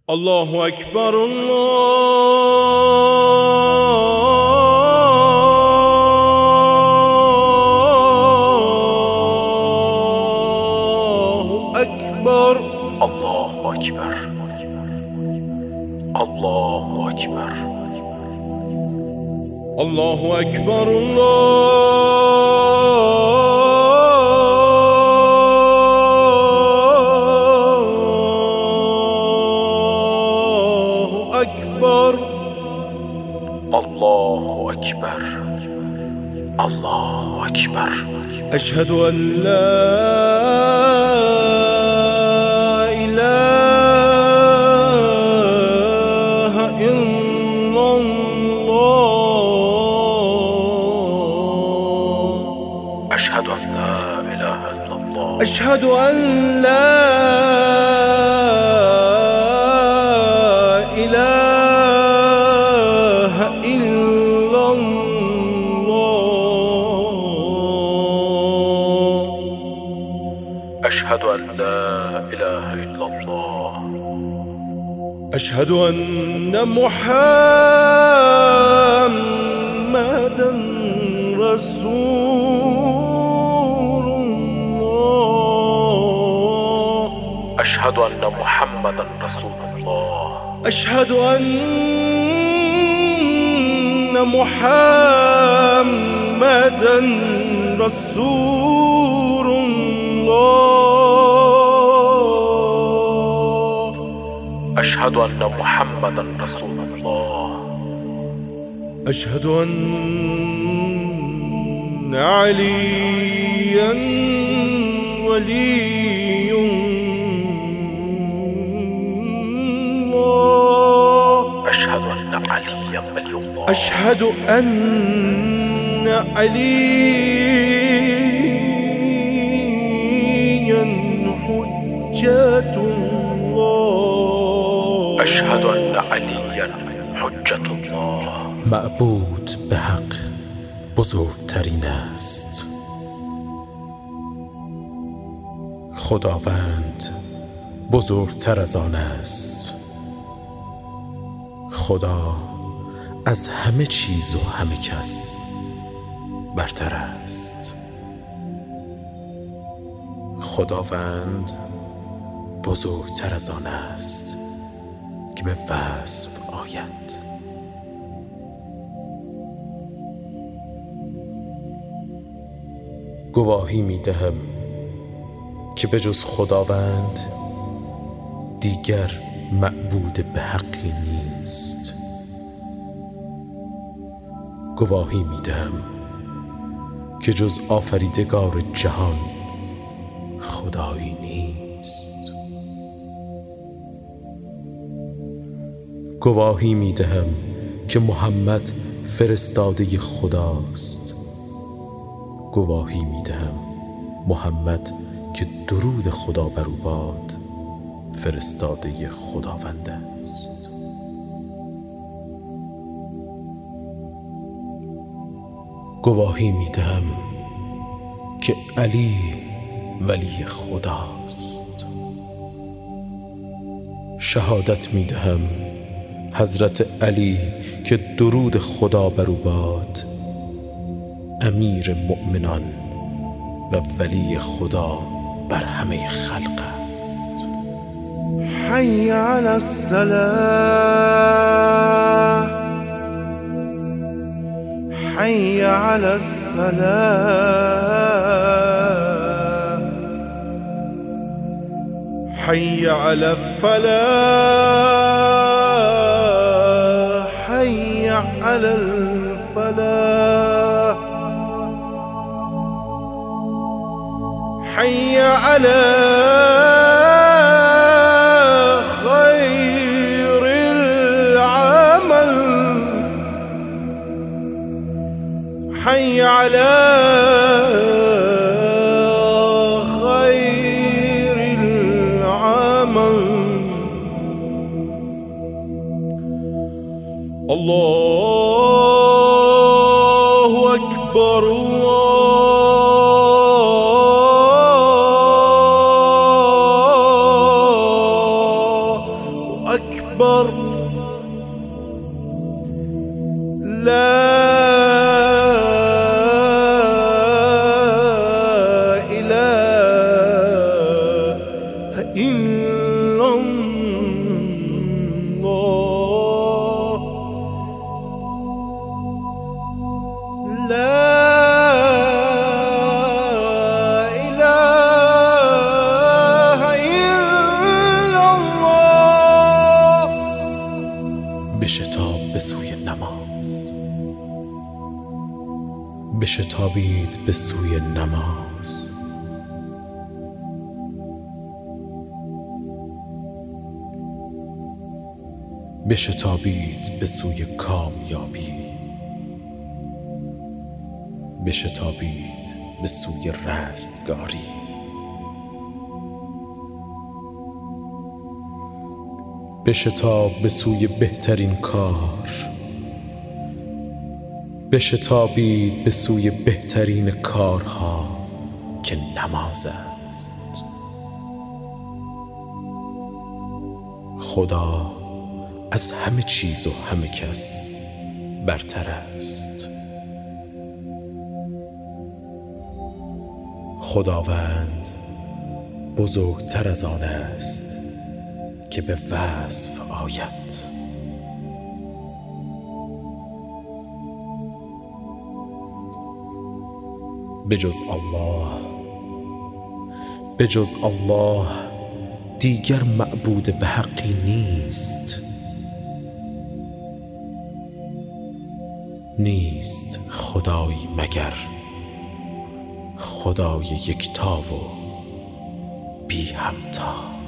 الله أكبر الله أكبر الله أكبر الله أكبر الله أكبر الله أكبر الله أكبر. أشهد أن لا إله إلا الله. أشهد أن لا إله إلا الله. أشهد أن لا إله إلا الله. أشهد أن لا إله إلا الله. أشهد أن محمدًا رسول الله. أشهد أن محمدًا رسول الله. أشهد أن محمدًا رسول الله. أشهد أن محمدًا رسول الله. أشهد أن عليًا ولي الله. أشهد أن عليًا ولي الله. أشهد أن عليًا حجة الله. أشهد أن عليًا حجة الله. معبود به حق بزرگترین است. خداوند بزرگتر از آن است. خدا از همه چیز و همه کس برتر است. خداوند بزرگتر از آن است که به وصف آید. گواهی می دهم که به جز خداوند دیگر معبود به حقی نیست. گواهی می دهم که جز آفریدگار جهان خدایی نیست. گواهی می دهم که محمد فرستاده خداست. گواهی می دهم محمد که درود خدا بر او باد فرستاده خداوند است. گواهی می دهم که علی ولی خداست. شهادت می دهم حضرت علی که درود خدا بر او باد امیر مؤمنان و ولی خدا بر همه خلق است. حی علی الصلاة، حی علی الصلاة، حی علی الفلاح، حی علی الفلاح، حي على خير العمل، حي على خير العمل. الله أكبر الله أكبر. أكبر لا إله إلا الله لا إله إلا الله. بشتاب به سوی نماز، بشتابید به سوی نماز. بشتابید به سوی کامیابی، بشتابید به سوی رستگاری. بشتاب به سوی بهترین کار، بشتابید به سوی بهترین کارها که نماز است. خدا از همه چیز و همه کس برتر است. خداوند بزرگتر از آن است که به وصف آید. به جز الله دیگر معبود به حقی نیست خدایی مگر خدای یکتا و بی همتا.